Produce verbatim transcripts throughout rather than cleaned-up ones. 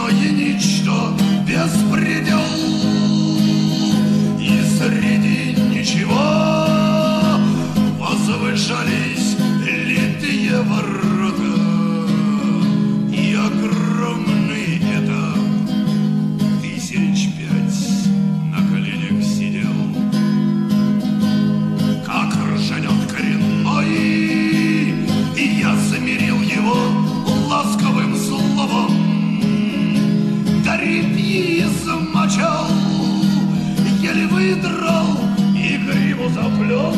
иное ничто, беспредел. И среди ничего возвышались литые ворота, и огромный это тысяч пять на коленях сидел, как ржанет коренной, и я замерил его ласковым словом, до репьи замочал, еле выдрал и гриву заплел.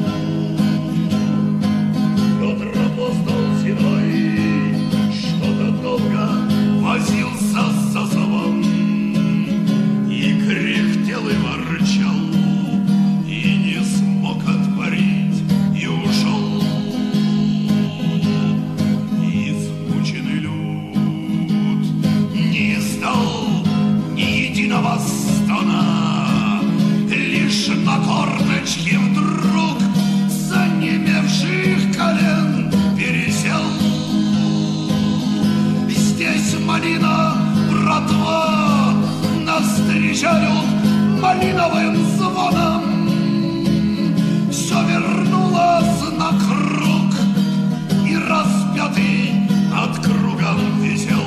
Петр апостол седой что-то долго возился с сосовом, и кряхтел и ворчал, и не смог отворить, и ушел. Измученный люд не издал ни единого стона, лишь на корточке вдруг занемевших колен пересел. Здесь малина, братва, нас встречают малиновым звоном. Все вернулось на круг, и распятый над кругом висел.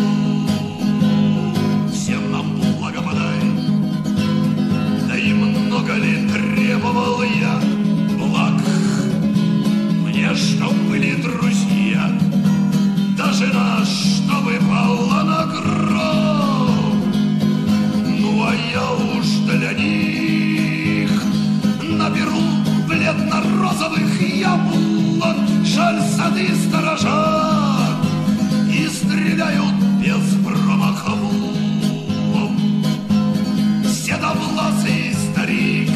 Всем нам благо подай, да и много ли требовал я благ? Мне, чтоб были друзья, да жена, чтобы пала на гроб. Ну, а я уж для них наберу бледно-розовых яблок, жаль, сады сторожат и стреляют без промаха в лоб. Седовласый старик,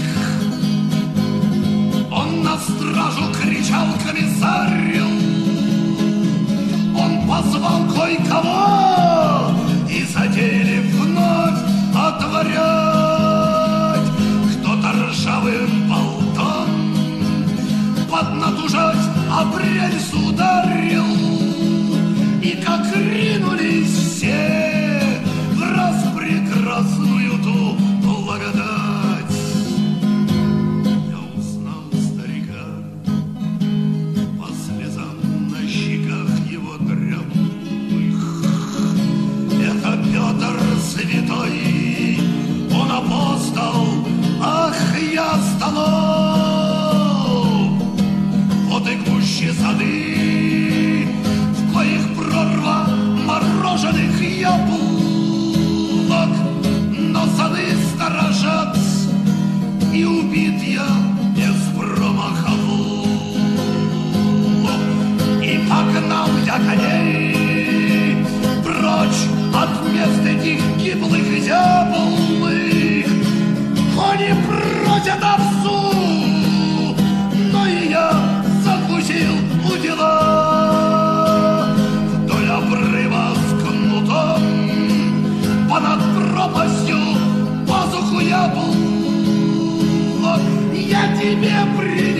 он на стражу кричал комиссарю, он позвал кое-кого, и затеяли вновь отворять. Кто-то ржавым болтом поднатужать об рельс ударил, и как ринулись все в раз прекрасную ту благодать. Я узнал старика по слезам на щеках его дряблых. Это Петр святой, он апостол, ах, я столоп. Вот и гуще сады, в коих прорва мороженых яблок, но сады сторожат, и убит я без промаха в лоб. И погнал я коней прочь от мест этих гиблых и зяблых. Кони просят овсу, но и я закусил у дела. Вдоль обрыва с кнутом, понад пропастью пазуху яблок я тебе при